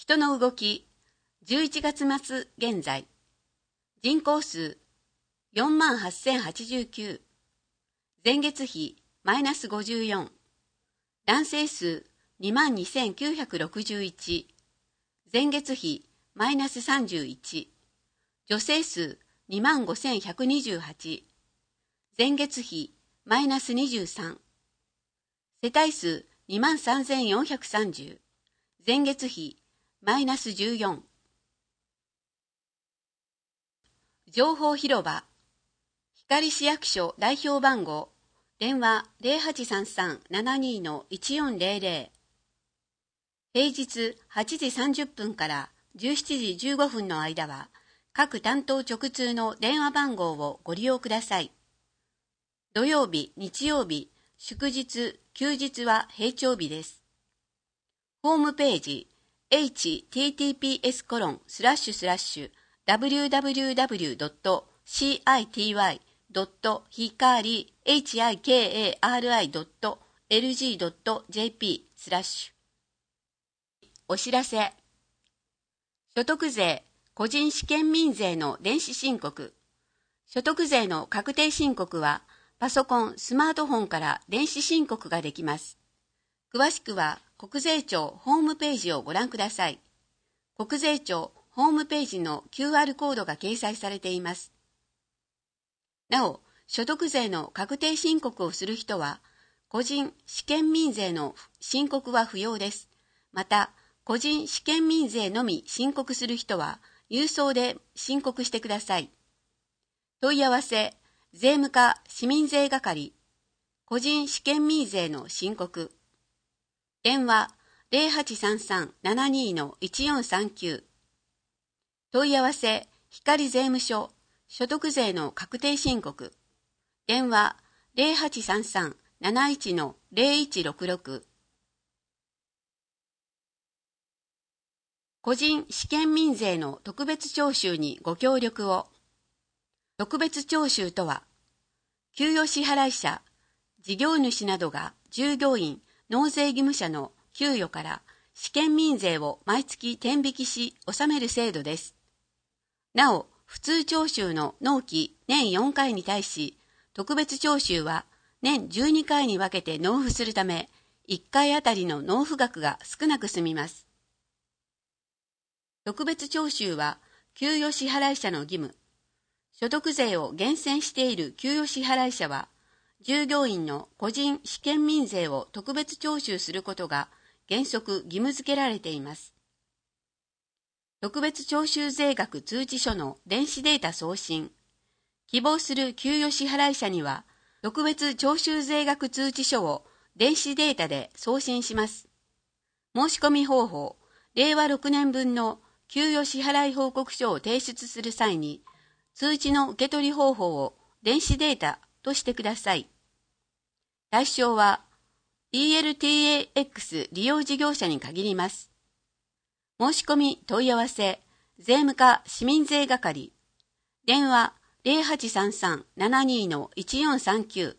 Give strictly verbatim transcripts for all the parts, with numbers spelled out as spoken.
人の動き、じゅういちがつ末現在。人口数、よんまんはっせんはちじゅうきゅう。前月比、マイナスごじゅうよん。男性数、にまんにせんきゅうひゃくろくじゅういち。前月比、マイナスさんじゅういち。女性数、にまんごせんひゃくにじゅうはち。前月比、マイナスにじゅうさん。世帯数、にまんさんぜんよんひゃくさんじゅう。前月比、マイナスじゅうよん。情報広場。光市役所代表番号、電話 ゼロはちさんさん ななに の いちよんゼロゼロ。平日はちじさんじゅっぷんからじゅうしちじじゅうごふんの間は、各担当直通の電話番号をご利用ください。土曜日、日曜日、祝日、休日は平常日です。ホームページ、エイチティーティーピーエスコロンスラッシュスラッシュダブリューダブリューダブリュードットシティドットヒカリエイチアイケーエーアールアイドットエルジードットジェーピースラッシュ。お知らせ。所得税、個人試験民税の電子申告。所得税の確定申告は、パソコン、スマートフォンから電子申告ができます。詳しくは、国税庁ホームページをご覧ください。国税庁ホームページの キューアール コードが掲載されています。なお、所得税の確定申告をする人は、個人試験民税の申告は不要です。また、個人試験民税のみ申告する人は、郵送で申告してください。問い合わせ、税務課市民税係、個人試験民税の申告。電話 ゼロはちさんさん ななに の いちよんさんきゅう。問い合わせ、光税務署、所得税の確定申告。電話 ゼロはちさんさん なないち の ゼロいちろくろく。個人試験民税の特別徴収にご協力を。特別徴収とは、給与支払い者、事業主などが従業員、納税義務者の給与から試験民税を毎月天引きし納める制度です。なお、普通徴収の納期年よんかいに対し、特別徴収は年じゅうにかいに分けて納付するため、いっかいあたりの納付額が少なく済みます。特別徴収は、給与支払い者の義務。所得税を厳選している給与支払い者は、従業員の個人試験民税を特別徴収することが原則義務付けられています。特別徴収税額通知書の電子データ送信。希望する給与支払い者には、特別徴収税額通知書を電子データで送信します。申し込み方法、れいわろくねんぶんの給与支払い報告書を提出する際に、通知の受け取り方法を電子データとしてください。対象は ディーエルティーエーエックス 利用事業者に限ります。申し込み問い合わせ、税務課市民税係、電話 ゼロはちさんさん ななに の いちよんさんきゅう。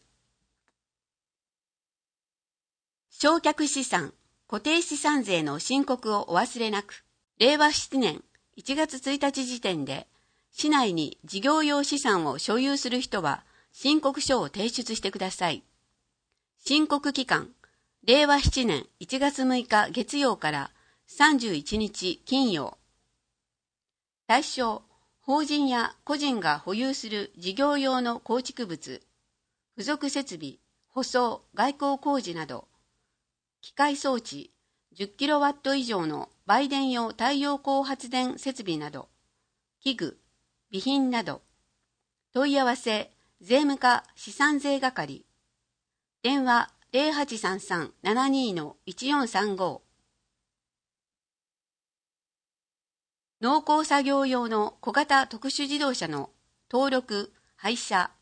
償却資産、固定資産税の申告をお忘れなく、れいわななねんいちがつついたち時点で、市内に事業用資産を所有する人は申告書を提出してください。申告期間、れいわななねんいちがつむいか月曜からさんじゅういちにち金曜。対象、法人や個人が保有する事業用の構築物、付属設備、舗装、外交工事など、機械装置、じゅっキロワット以上の売電用太陽光発電設備など、器具、備品など。問い合わせ、税務課資産税係。電話 ゼロはちさんさん ななに の いちよんさんご。農耕作業用の小型特殊自動車の登録、廃車。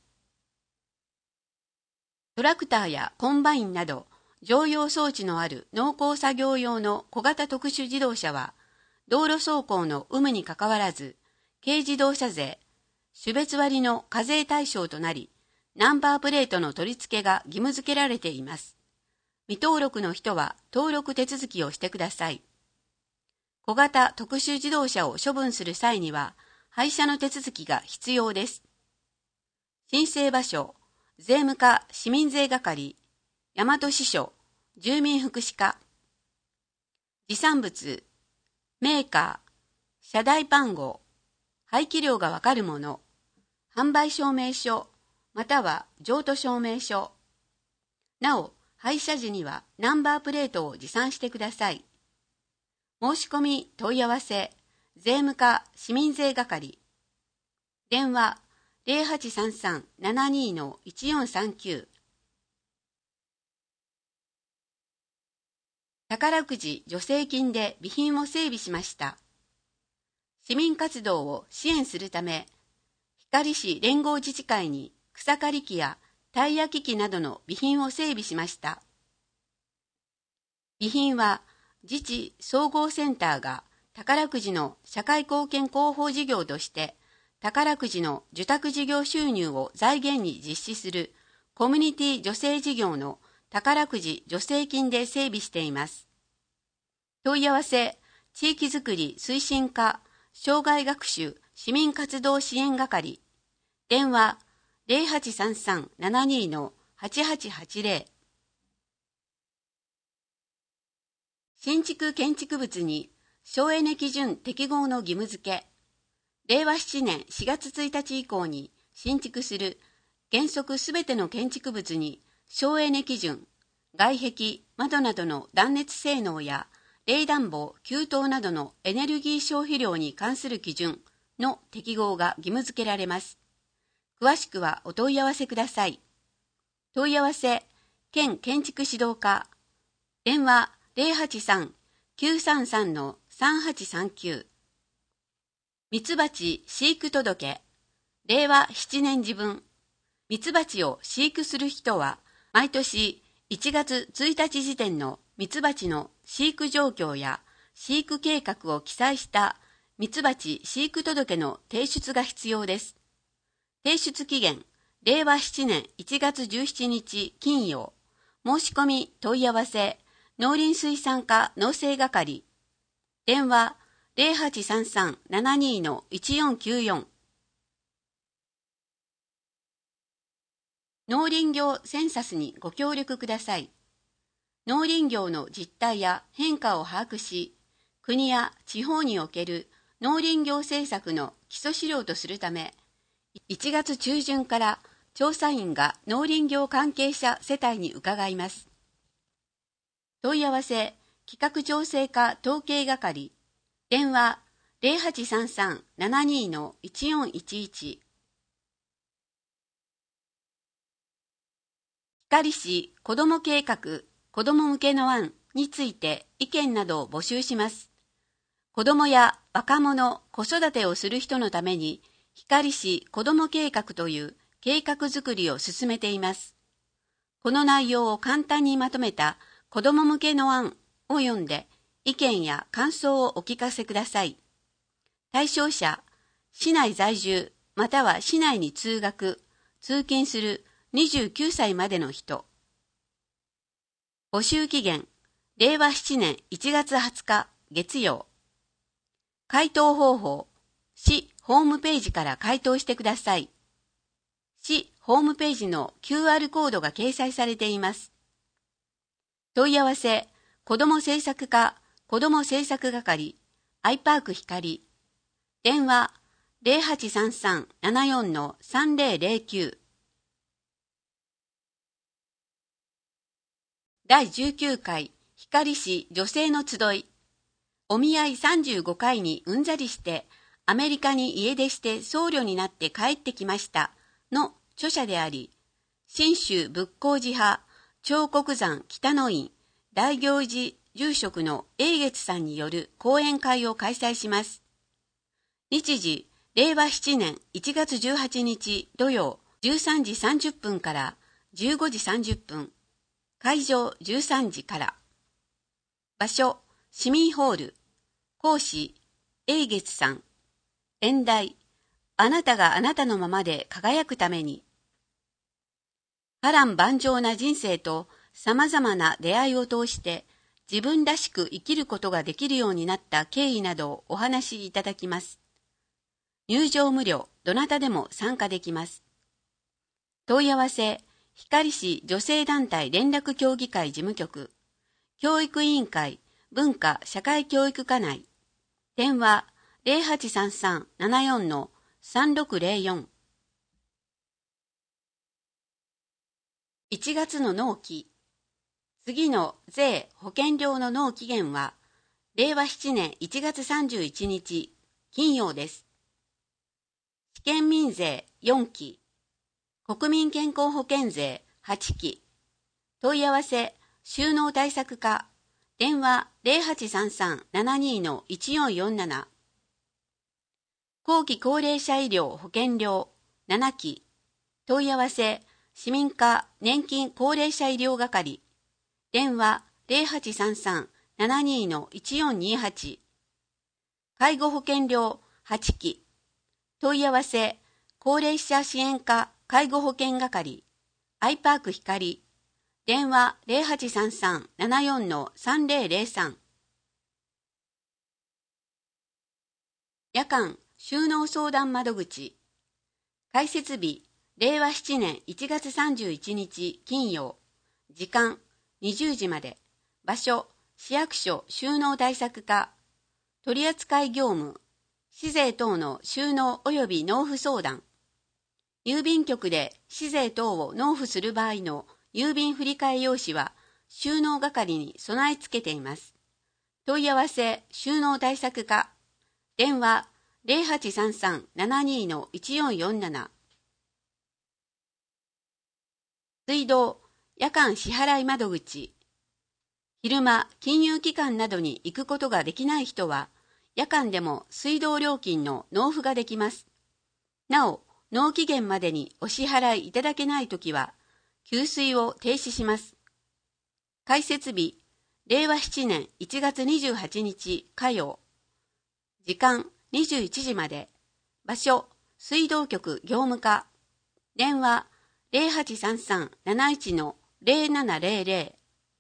トラクターやコンバインなど常用装置のある農耕作業用の小型特殊自動車は、道路走行の有無にかかわらず、軽自動車税、種別割の課税対象となり、ナンバープレートの取り付けが義務付けられています。未登録の人は登録手続きをしてください。 小型特殊自動車を処分する際には、廃車の手続きが必要です。申請場所、税務課市民税係、大和支所、住民福祉課。持産物、メーカー、車台番号、排気量がわかるもの、販売証明書、または譲渡証明書。なお、廃車時にはナンバープレートを持参してください。申し込み問い合わせ、税務課市民税係。電話 ゼロはちさんさん ななにー いちよんさんきゅう。宝くじ助成金で備品を整備しました。市民活動を支援するため、光市連合自治会に草刈り機やタイヤ機器などの備品を整備しました。備品は自治総合センターが宝くじの社会貢献広報事業として宝くじの受託事業収入を財源に実施するコミュニティ助成事業の宝くじ助成金で整備しています。問い合わせ、地域づくり推進課障害学習市民活動支援係。電話 ゼロはちさんさん ななにー はちはちはちゼロ。新築建築物に省エネ基準適合の義務付け。れいわななねんしがつついたち以降に新築する原則すべての建築物に省エネ基準、外壁、窓などの断熱性能や冷暖房、給湯などのエネルギー消費量に関する基準の適合が義務付けられます。詳しくはお問い合わせください。問い合わせ、県建築指導課。電話ゼロはちさん きゅうさんさん さんはちさんきゅう。ミツバチ飼育届。れいわななねん時分。ミツバチを飼育する人は、毎年いちがつついたち時点のミツバチの飼育状況や飼育計画を記載したミツバチ飼育届の提出が必要です。提出期限、れいわななねんいちがつじゅうしちにち金曜。申し込み問い合わせ、農林水産課農政係。電話ゼロはちさんさん ななにー いちよんきゅうよん。農林業センサスにご協力ください。農林業の実態や変化を把握し、国や地方における農林業政策の基礎資料とするため、いちがつちゅうじゅんから調査員が農林業関係者世帯に伺います。問い合わせ、企画調整課統計係。電話ゼロはちさんさん ななにー いちよんいちいち。光市子ども計画子ども向けの案について意見などを募集します。子どもや若者、子育てをする人のために光市子ども計画という計画づくりを進めています。この内容を簡単にまとめた子ども向けの案を読んで意見や感想をお聞かせください。対象者、市内在住または市内に通学、通勤するにじゅうきゅうさいまでの人。募集期限、れいわななねんいちがつはつか月曜。回答方法、市ホームページから回答してください。市ホームページの キューアール コードが掲載されています。問い合わせ、子ども政策課子ども政策係、アイパーク光。電話ゼロはちさんさん ななよん さんゼロゼロきゅう。だいじゅうきゅうかい光市女性の集い。お見合いさんじゅうごかいにうんざりしてアメリカに家出して僧侶になって帰ってきましたの著者であり、信州仏光寺派長谷山北の院大行寺住職の英月さんによる講演会を開催します。日時、れいわななねんいちがつじゅうはちにち土曜じゅうさんじさんじゅっぷんからじゅうごじさんじゅっぷん。会場じゅうさんじから。場所、市民ホール。講師、英月さん。演題、あなたがあなたのままで輝くために。波乱万丈な人生と様々な出会いを通して自分らしく生きることができるようになった経緯などをお話しいただきます。入場無料、どなたでも参加できます。問い合わせ、光市女性団体連絡協議会事務局、教育委員会文化社会教育課内、電話 ゼロはちさんさん ななよん さんろくゼロよん。いちがつの納期。次の税・保険料の納期限は、れいわななねんいちがつさんじゅういちにち、金曜です。試験民税よんき、国民健康保険税はちき、問い合わせ、収納対策課、電話 ゼロはちさんさん ななにー いちよんよんなな。後期高齢者医療保険料ななき、問い合わせ、市民課年金高齢者医療係、電話 ゼロはちさんさん ななにー いちよんにはち。介護保険料はちき、問い合わせ、高齢者支援課介護保険係、アイパーク光、電話 ゼロはちさんさん ななよん さんぜろゼロさん。夜間収納相談窓口、開設日、れいわななねんいちがつさんじゅういちにち金曜、時間にじゅうじまで、場所、市役所収納対策課、取扱業務、市税等の収納及び納付相談、郵便局で市税等を納付する場合の郵便振替用紙は収納係に備え付けています。問い合わせ収納対策課、電話ゼロはちさんさん ななにー いちよんよんなな。水道、夜間支払い窓口。昼間、金融機関などに行くことができない人は、夜間でも水道料金の納付ができます。なお、納期限までにお支払いいただけないときは、給水を停止します。開設日、れいわななねんいちがつにじゅうはちにち火曜。時間にじゅういちじまで。場所、水道局業務課。電話、ゼロはちさんさん なないち ゼロななゼロゼ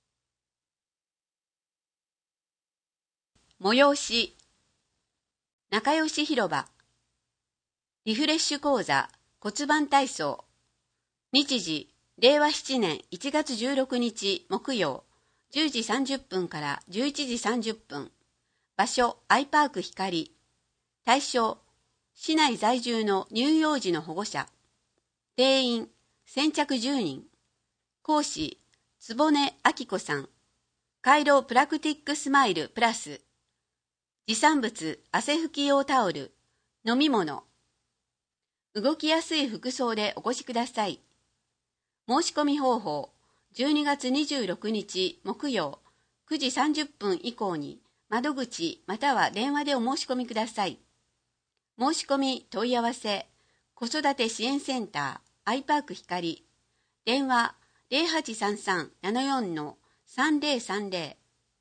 ロ。催し。仲良し広場。リフレッシュ講座骨盤体操。日時、れいわななねんいちがつじゅうろくにち木曜、じゅうじさんじゅっぷんからじゅういちじさんじゅっぷん。場所、アイパーク光。対象、市内在住の乳幼児の保護者。定員、先着じゅうにん。講師、坪根明子さん。カイロプラクティックスマイルプラス。持参物、汗拭き用タオル、飲み物。動きやすい服装でお越しください。申し込み方法、じゅうにがつにじゅうろくにち木曜、くじさんじゅっぷん以降に窓口または電話でお申し込みください。申し込み問い合わせ、子育て支援センター、アイパーク光、電話ゼロはちさんさん ななよん さんぜろさんぜろ。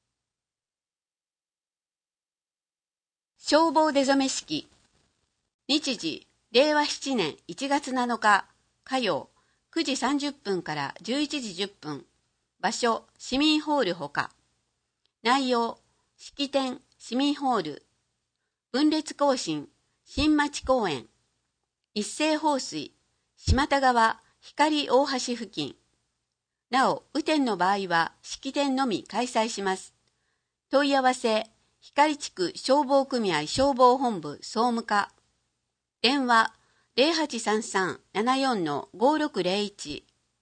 消防出初め式。日時、れいわななねんいちがつなのか火曜、くじさんじゅっぷんからじゅういちじじゅっぷん。場所、市民ホールほか。内容、式典、市民ホール。分裂行進、新町公園。一斉放水、島田川、光大橋付近。なお、雨天の場合は式典のみ開催します。問い合わせ、光地区消防組合消防本部総務課。電話、ゼロはちさんさん ななよん ごろくゼロいち。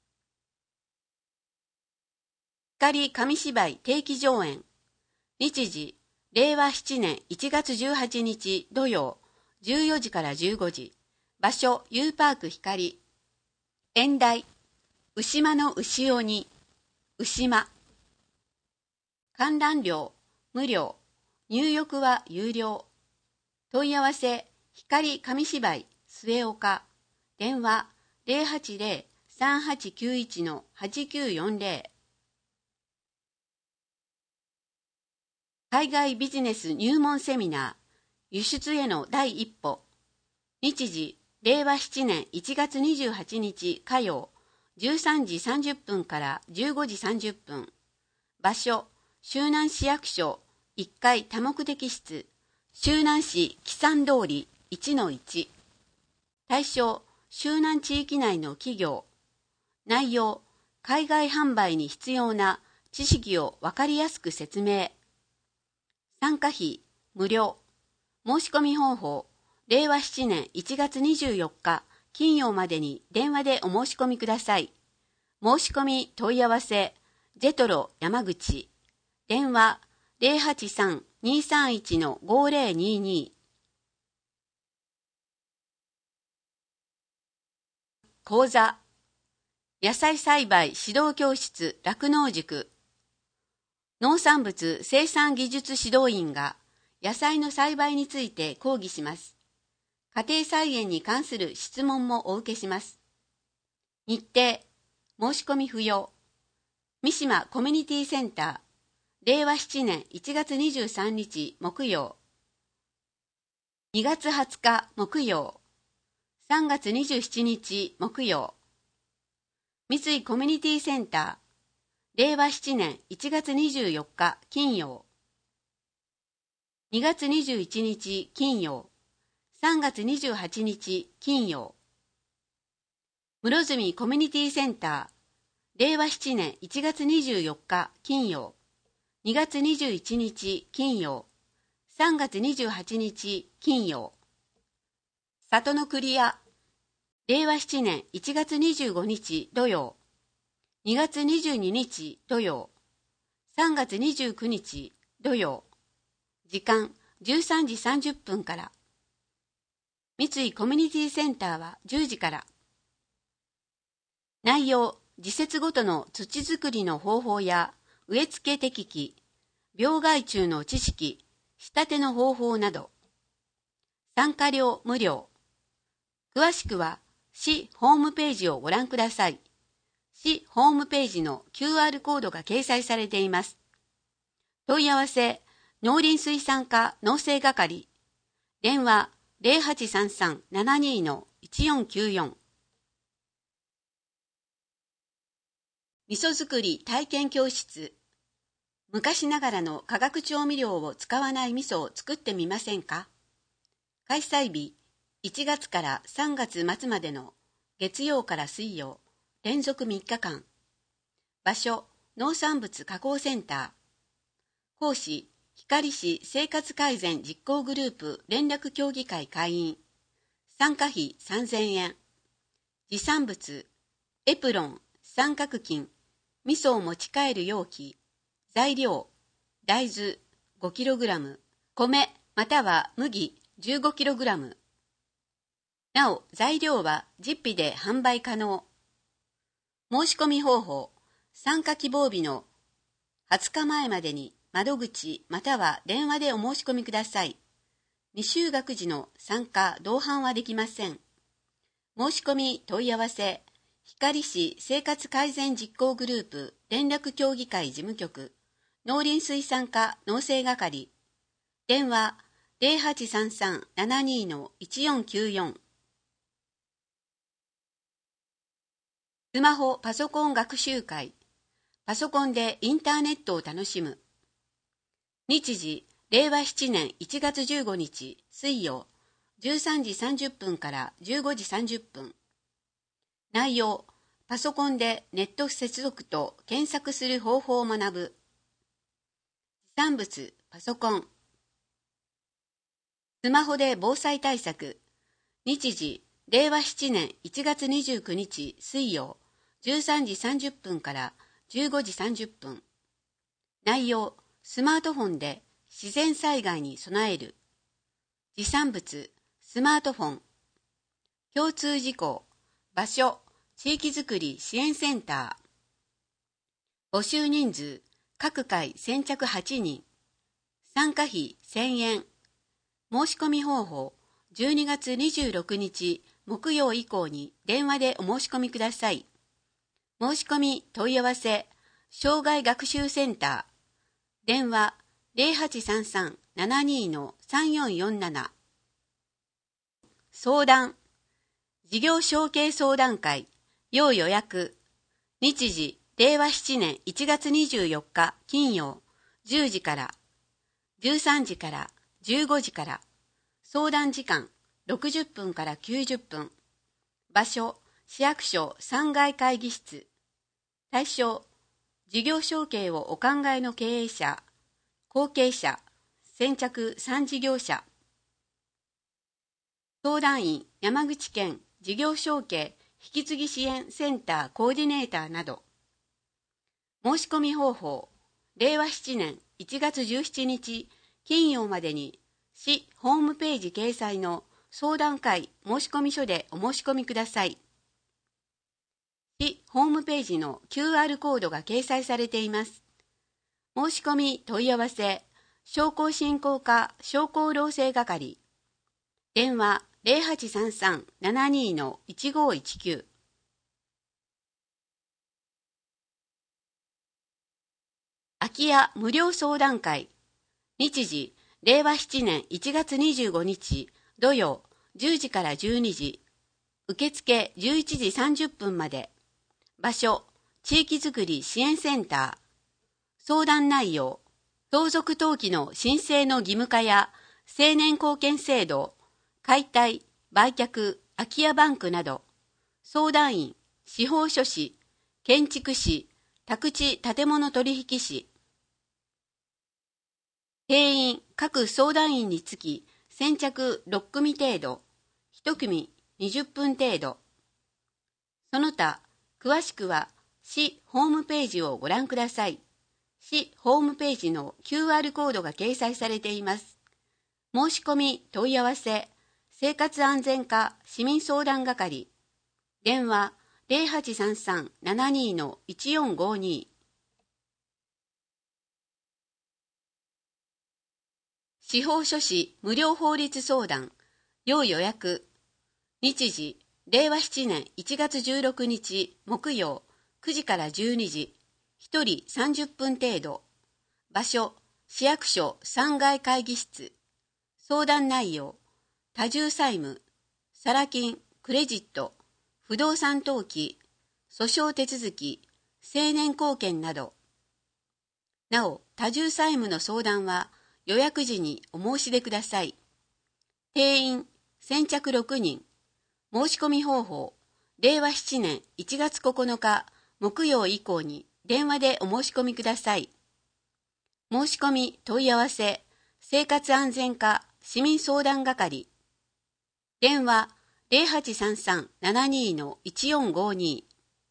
光紙芝居定期上演。日時、れいわななねんいちがつじゅうはちにち土曜、じゅうよじからじゅうごじ。場所、Uパーク光。演題、牛間の牛鬼、牛間。観覧料、無料。入浴は有料。問い合わせ、光紙芝居、末岡。電話、ゼロはちゼロ さんはちきゅういち はちきゅうよんゼロ。海外ビジネス入門セミナー、輸出への第一歩。日時、れいわななねんいちがつにじゅうはちにち火曜、じゅうさんじさんじゅっぷんからじゅうごじさんじゅっぷん。場所、 周南市役所いっかい多目的室、周南市木山通り いちのいち。対象、周南地域内の企業。内容、海外販売に必要な知識をわかりやすく説明。参加費、無料。申し込み方法、れいわななねんいちがつにじゅうよっか金曜までに電話でお申し込みください。申し込み問い合わせ、ジェトロ山口。電話 ゼロはちさん にーさんいち ごーぜろにーにー。講座、野菜栽培指導教室酪農塾。農産物生産技術指導員が野菜の栽培について講義します。家庭菜園に関する質問もお受けします。日程、申し込み不要。三島コミュニティセンター、れいわななねんいちがつにじゅうさんにち木曜、にがつはつか木曜、さんがつにじゅうしちにち木曜。三井コミュニティセンター、れいわななねんいちがつにじゅうよっか金曜、にがつにじゅういちにち金曜、さんがつにじゅうはちにち金曜。室積コミュニティセンター、れいわななねんいちがつにじゅうよっか金曜、にがつにじゅういちにち金曜、さんがつにじゅうはちにち金曜。里のクリア、れいわななねんいちがつにじゅうごにち土曜、にがつにじゅうににち土曜、さんがつにじゅうくにち土曜。時間じゅうさんじさんじゅっぷんから。三井コミュニティセンターはじゅうじから。内容、時節ごとの土作りの方法や植え付け適期、病害虫の知識、仕立ての方法など。参加料無料。詳しくは市ホームページをご覧ください。市ホームページの キューアール コードが掲載されています。問い合わせ、農林水産課農政係。電話ゼロはちさんさん ななにー のいちよんきゅうよん。味噌作り体験教室。昔ながらの化学調味料を使わない味噌を作ってみませんか？開催日、いちがつからさんがつまつまでの月曜から水曜、連続みっかかん。場所、農産物加工センター。講師、光市生活改善実行グループ連絡協議会会員。参加費さんぜんえん。持参物、エプロン、三角巾、味噌を持ち帰る容器。材料、大豆 ごキログラム、米または麦 じゅうごキログラム。なお、材料は実費で販売可能。申し込み方法、参加希望日のはつかまえまでに窓口または電話でお申し込みください。未就学時の参加・同伴はできません。申し込み問い合わせ、光市生活改善実行グループ連絡協議会事務局、農林水産課農政係。電話ゼロはちさんさん ななにー のいちよんきゅうよん。スマホパソコン学習会。パソコンでインターネットを楽しむ。日時、れいわななねんいちがつじゅうごにち水曜、じゅうさんじさんじゅっぷんからじゅうごじさんじゅっぷん。内容、パソコンでネット接続と検索する方法を学ぶ。持参物、パソコン。スマホで防災対策。日時、れいわななねんいちがつにじゅうくにち水曜、じゅうさんじさんじゅっぷんからじゅうごじさんじゅっぷん。内容、スマートフォンで自然災害に備える。持参物、スマートフォン。共通事項、場所、地域づくり支援センター。募集人数、各回先着はちにん。参加費せんえん。申し込み方法、じゅうにがつにじゅうろくにち木曜以降に電話でお申し込みください。申し込み問い合わせ、障害学習センター。電話ゼロはちさんさん ななにー のさんよんよんなな。相談、事業承継相談会、要予約。日時、れいわななねんいちがつにじゅうよっか金曜、 じゅうじから、じゅうさんじからじゅうごじから、相談時間ろくじゅっぷんからきゅうじゅっぷん、場所、市役所さんがい会議室、対象、事業承継をお考えの経営者、後継者、先着さん事業者、相談員、山口県事業承継引き継ぎ支援センターコーディネーターなど。申し込み方法、れいわななねんいちがつじゅうしちにち金曜までに市ホームページ掲載の相談会申込書でお申し込みください。市ホームページの キューアール コードが掲載されています。申し込み問い合わせ、商工振興課商工労政係、電話 ゼロはちさんさん ななにー いちごいちきゅう。空き家無料相談会、日時れいわななねんいちがつにじゅうごにち土曜じゅうじからじゅうにじ、受付じゅういちじさんじゅっぷんまで、場所地域づくり支援センター、相談内容、相続登記の申請の義務化や青年貢献制度、解体、売却、空き家バンクなど、相談員、司法書士、建築士、宅地建物取引士、定員各相談員につき先着ろっくみ程度、いち組にじゅっぷん程度。その他、詳しくは市ホームページをご覧ください。市ホームページの キューアール コードが掲載されています。申し込み問い合わせ、生活安全課市民相談係、電話 ゼロはちさんさん ななにー いちよんごに。司法書士無料法律相談、要予約、日時れいわななねんいちがつじゅうろくにち木曜くじからじゅうにじ、ひとりさんじゅっぷん程度、場所市役所さんがい会議室、相談内容、多重債務、サラ金、クレジット、不動産登記、訴訟手続き、青年貢献など。なお、多重債務の相談は予約時にお申し出ください。定員先着ろくにん。申し込み方法、れいわななねんいちがつここのか木曜以降に電話でお申し込みください。申し込み問い合わせ、生活安全課市民相談係、電話 ゼロはちさんさん ななにー いちよんごに。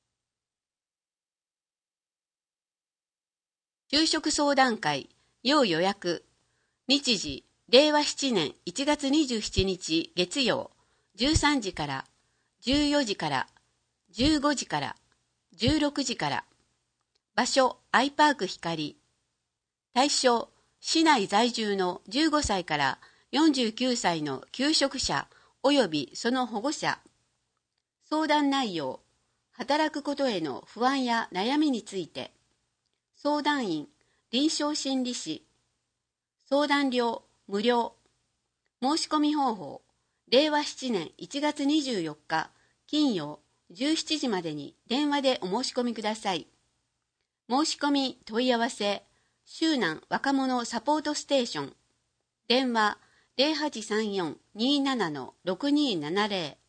就職相談会要予約、日時れいわななねんいちがつにじゅうしちにち月曜じゅうさんじからじゅうよじからじゅうごじからじゅうろくじから、場所アイパーク光、対象市内在住のじゅうごさいからよんじゅうきゅうさいの求職者及びその保護者。相談内容、働くことへの不安や悩みについて。相談員、臨床心理士。相談料無料。申し込み方法、れいわななねんいちがつにじゅうよっか金曜じゅうしちじまでに電話でお申し込みください。申し込み問い合わせ、周南若者サポートステーション、電話 ゼロはちさんよん にーなな ろくにーななゼロ。